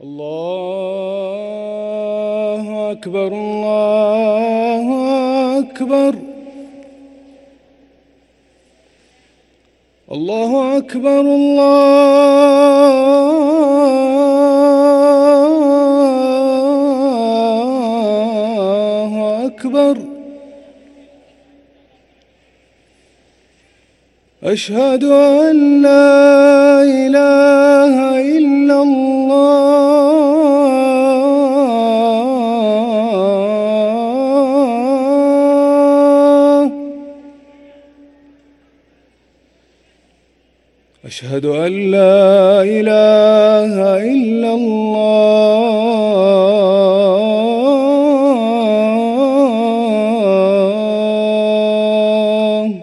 الله أكبر الله أكبر الله أكبر الله أكبر. أشهد أن لا إله إلا الله. أشهد أن لا إله إلا الله.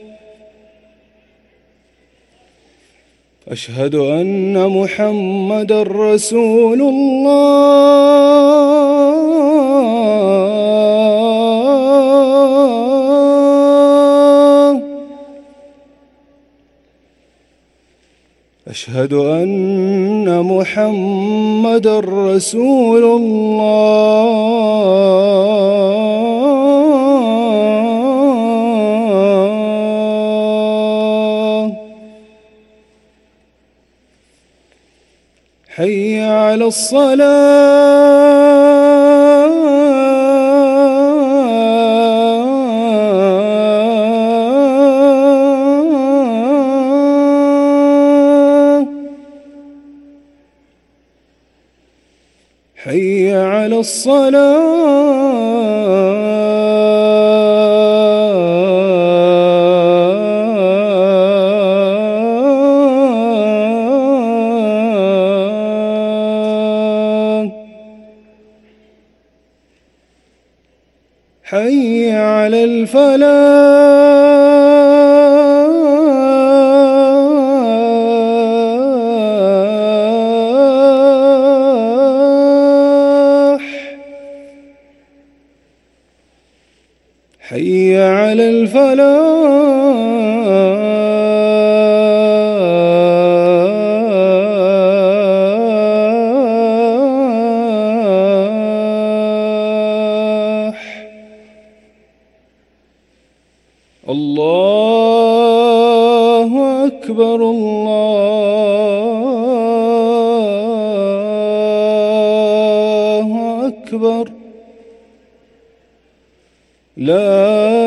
أشهد أن محمدًا رسول الله. أشهد أن محمدًا رسول الله. حي على الصلاة. حي على الصلاة. حي على الفلاح. حي على الفلاح. الله أكبر الله أكبر. لا